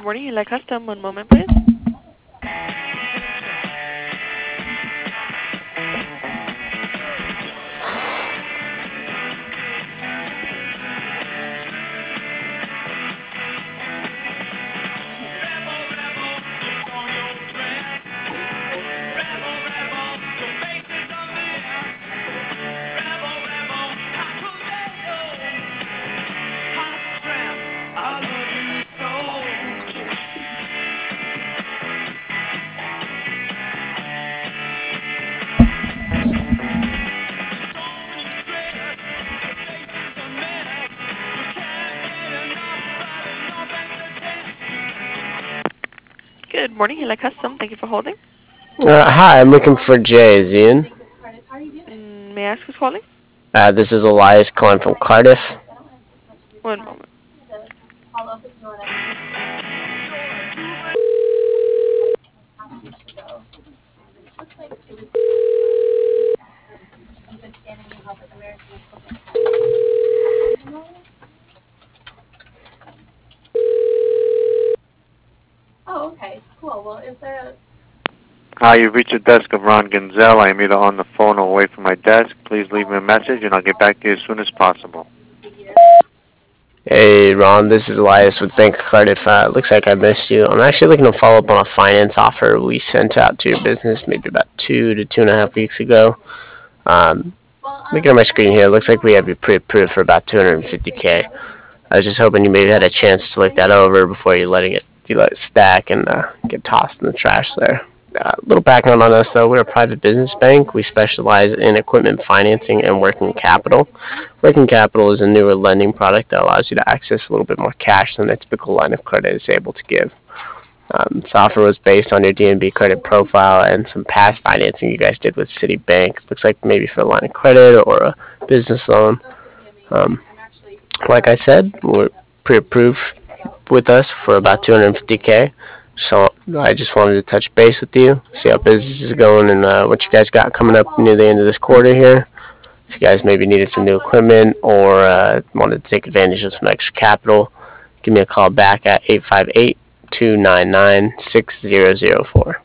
morning, Eli Custom. One moment, please. Good morning, Eli Custom. Thank you for holding. Hi, I'm looking for Jay. Is he in? May I ask who's calling? This is Elias calling from Cardiff. One moment. Hi, you've reached the desk of Ron Gonzell. I am either on the phone or away from my desk. Please leave me a message and I'll get back to you as soon as possible. Hey, Ron, this is Elias with Bank of Cardiff. Looks like I missed you. I'm actually looking to follow up on a finance offer we sent out to your business maybe about 2 to 2.5 weeks ago. Looking at my screen here, it looks like we have you pre-approved for about 250K. I was just hoping you maybe had a chance to look that over before you let it stack and get tossed in the trash there. A little background on us, though. We're a private business bank. We specialize in equipment financing and working capital. Working capital is a newer lending product that allows you to access a little bit more cash than a typical line of credit is able to give. This offer was based on your DNB credit profile and some past financing you guys did with Citibank. Looks like maybe for a line of credit or a business loan. Um, like I said, we're pre-approved with us for about 250K. So I just wanted to touch base with you, see how business is going, and what you guys got coming up near the end of this quarter here. If you guys maybe needed some new equipment or wanted to take advantage of some extra capital, give me a call back at 858-299-6004.